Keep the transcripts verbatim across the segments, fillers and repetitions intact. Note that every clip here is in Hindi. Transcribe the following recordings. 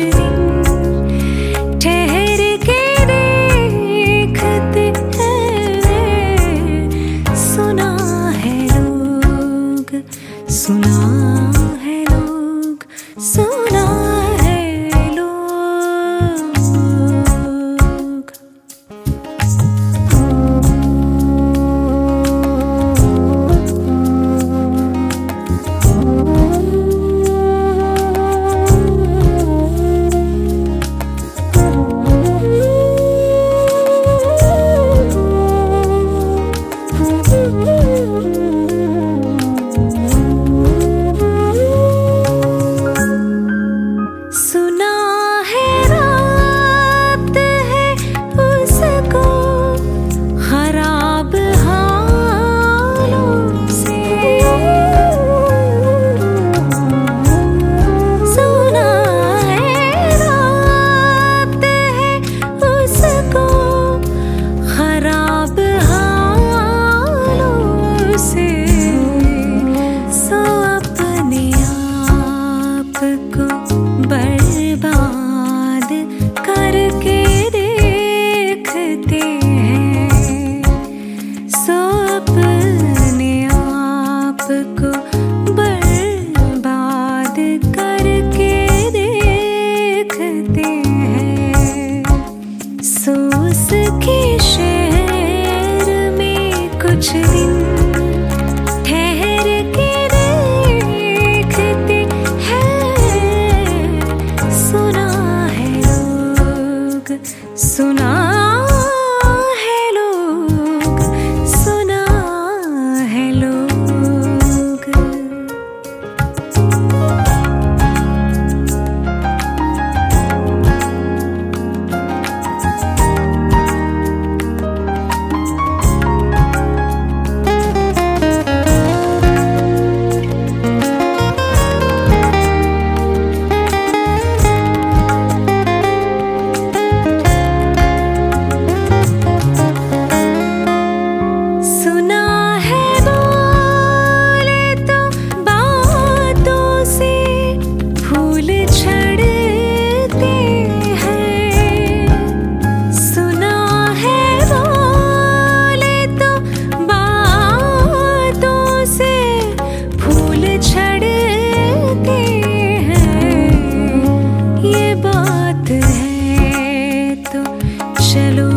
दिन ठहर के देखते हैं। सुना है लोग, सुना है लोग, सुना है लोग। सुना है रात है उसको खराब हालों से। सुना है रात है उसको खराब हालों से। सो अपने आप को बर्बाद करके देखते हैं। सो अपने आप को बर्बाद करके देखते हैं। सो उसके शहर में कुछ दिन ठहर के देखते हैं। सुना है लोग, सुना है लोग, सुना है लोग। सुना है बोले तो बातों से फूल झड़ते हैं। सुना है बोले तो बातों से फूल झड़ते हैं। ये बात है तो चलो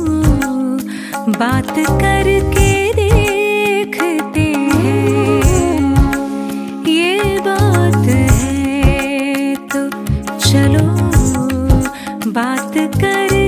बात करके देखते हैं। ये बात है तो चलो बात कर